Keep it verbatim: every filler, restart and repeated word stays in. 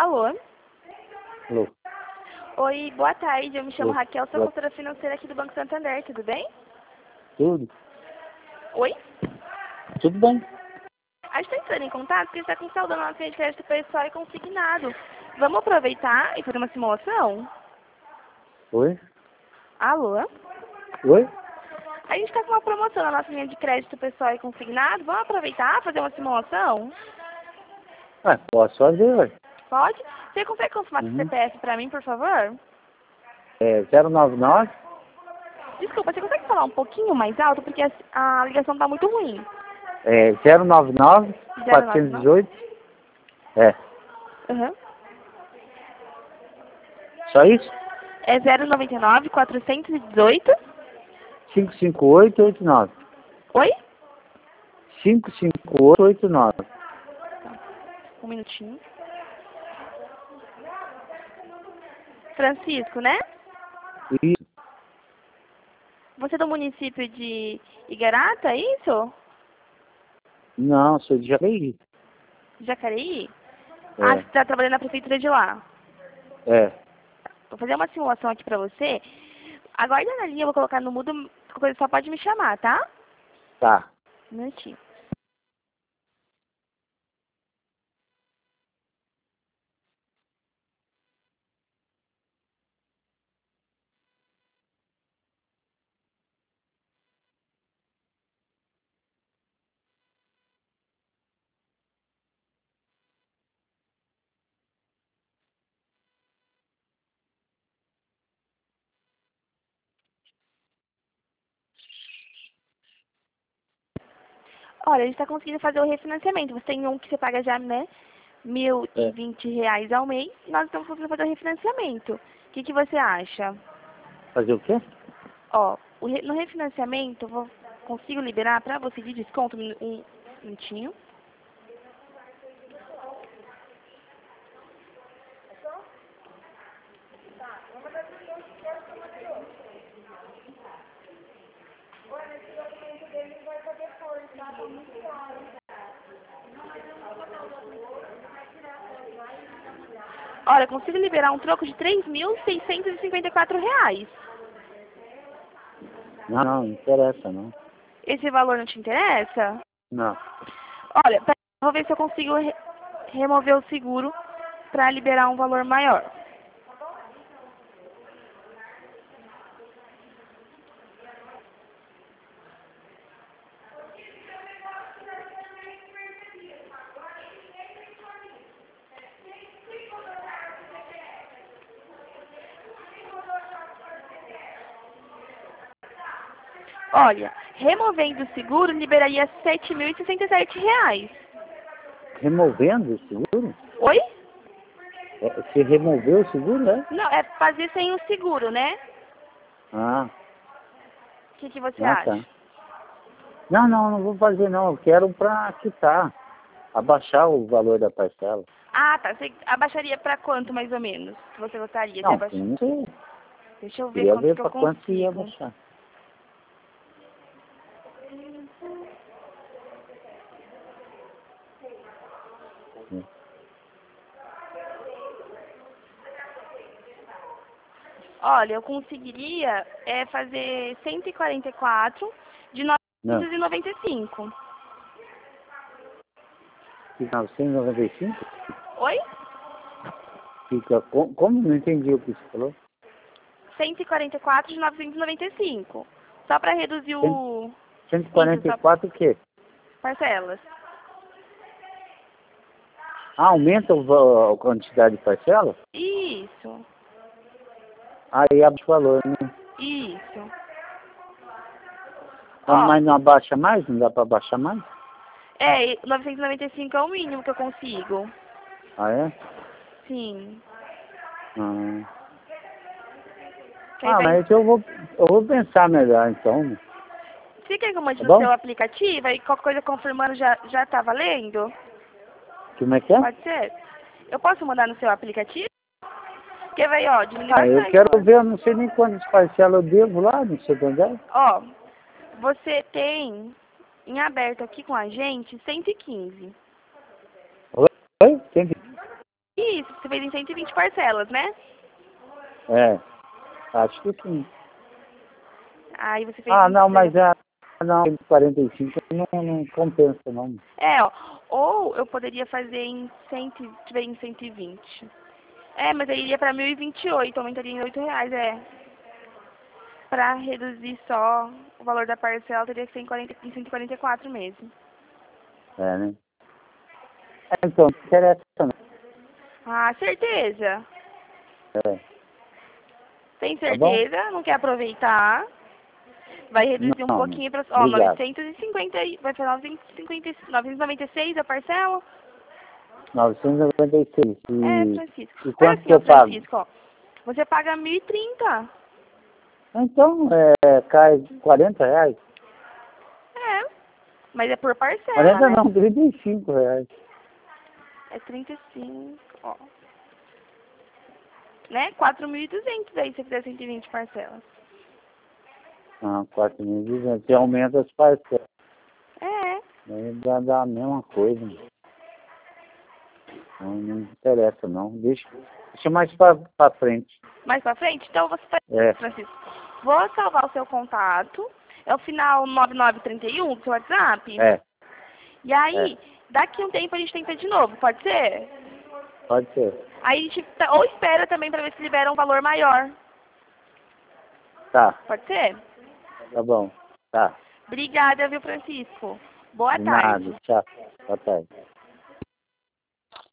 Alô? Alô? Oi, boa tarde. Eu me chamo Alô? Raquel, sou Boa- consultora financeira aqui do Banco Santander, tudo bem? Tudo? Oi? Tudo bem? A gente está entrando em contato porque está com saldo na nossa linha de crédito pessoal e consignado. Vamos aproveitar e fazer uma simulação? Oi? Alô? Oi? A gente está com uma promoção na nossa linha de crédito pessoal e consignado. Vamos aproveitar e fazer uma simulação? Ah, posso fazer, ué. Pode? Você consegue confirmar seu Uhum. C P F para mim, por favor? É zero nove nove, Desculpa, você consegue falar um pouquinho mais alto porque a, a ligação está muito ruim. é zero nove nove, zero nove quatrocentos e nove? dezoito. É, Aham. só isso? É zero nove nove, quatrocentos e dezoito. cinco cinco oito oito nove. Oi? cinco cinco oito oito nove. Um minutinho. Francisco, né? Isso. Você é do município de Igarata, é isso? Não, sou de Jacareí. Jacareí? É. Ah, você está trabalhando na prefeitura de lá. É. Vou fazer uma simulação aqui pra você. Aguarda na linha, eu vou colocar no mudo, qualquer coisa só pode me chamar, tá? Tá. Um minutinho. Olha, a gente está conseguindo fazer o refinanciamento. Você tem um que você paga já, né? Mil e É. vinte reais ao mês. Nós estamos conseguindo fazer o refinanciamento. O que, que você acha? Fazer o quê? Ó, o re- no refinanciamento, eu vou, consigo liberar para você de desconto um um minutinho. Olha, eu consigo liberar um troco de três mil seiscentos e cinquenta e quatro reais. Não, não, não interessa, não. Esse valor não te interessa? Não. Olha, pera- vou ver se eu consigo re- remover o seguro para liberar um valor maior. Olha, removendo o seguro, liberaria sete mil e sessenta e sete reais. Removendo o seguro? Oi? É, você removeu o seguro, é? Não, é fazer sem o seguro, né? Ah, O que, que você ah, acha? tá. Não, não, não vou fazer não. Eu quero pra quitar. Abaixar o valor da parcela. Ah, tá. Você abaixaria para quanto, mais ou menos, que você gostaria de Não, abaixar? não sei. Deixa eu ver Queria quanto ver que eu pra quanto que ia consigo. abaixar. Hum. Olha, eu conseguiria é, fazer cento e quarenta e quatro de Não. novecentos e noventa e cinco. Fica novecentos e noventa e cinco? Oi? Fica com, como? Não entendi o que você falou. cento e quarenta e quatro de novecentos e noventa e cinco. Só para reduzir o... cento e Isso, quarenta e só quatro o quê? parcelas. Ah, aumenta o va- a quantidade de parcela? Isso, Aí abaixa o valor, né? isso. Ah, Ó, mas não abaixa mais? Não dá pra abaixar mais? é, novecentos e noventa e cinco é o mínimo que eu consigo. Ah, é? Sim. Ah, Que aí ah vai... mas eu vou, eu vou pensar melhor então, né? Você quer que eu mande Tá no bom? seu aplicativo e qualquer coisa confirmando já, já tá valendo? Como é que é? Pode ser? Eu posso mandar no seu aplicativo? Porque vai, ó, diminuir Ah, eu bastante. quero Ó, ver, eu não sei nem quantas parcelas eu devo lá, não sei onde é. ó, você tem em aberto aqui com a gente cento e quinze. Oi? Tem que... isso. Você fez em cento e vinte parcelas, né? É, acho que sim. Aí você fez... Ah, em- não, mas a não, quarenta e cinco não, não compensa, não. É, ó. Ou eu poderia fazer em cem, tiver em cento e vinte. É, mas aí iria pra mil e vinte e oito, aumentaria em oito reais, é. Pra reduzir só o valor da parcela, teria que ser em, quarenta, em cento e quarenta e quatro mesmo. É, né? É, então, não interessa, não. Ah, certeza. É, Tem tá bom? certeza? Não quer aproveitar? Vai reduzir um Não, não. pouquinho para... Ó, Obrigado. novecentos e cinquenta, e- vai para novecentos e cinquenta, novecentos e noventa e seis a parcela? novecentos e noventa e seis. É, E, Francisco. e Faz quanto assim, que ó, eu pago? Francisco, ó. Você paga mil e trinta. Então, é, cai quarenta reais. É, mas é por parcela, quarenta né? não, trinta e cinco reais. É trinta e cinco, ó. Né? quatro mil e duzentos aí, se você fizer cento e vinte parcelas. Ah, quatro mil e duzentos. Você aumenta as parcelas. É. Aí dá, dá a mesma coisa. Não, não interessa, não. Deixa, deixa mais pra, pra frente. Mais pra frente? Então você faz É, isso, Francisco. Vou salvar o seu contato. É o final nove nove três um do seu WhatsApp. é, E é. aí, daqui um tempo a gente tenta de novo, pode ser? Pode ser. Aí a gente tá- ou espera também pra ver se libera um valor maior. Tá, Pode ser? tá bom. Tá. Obrigada, viu, Francisco? Boa De nada. tarde. Tchau. Boa tarde.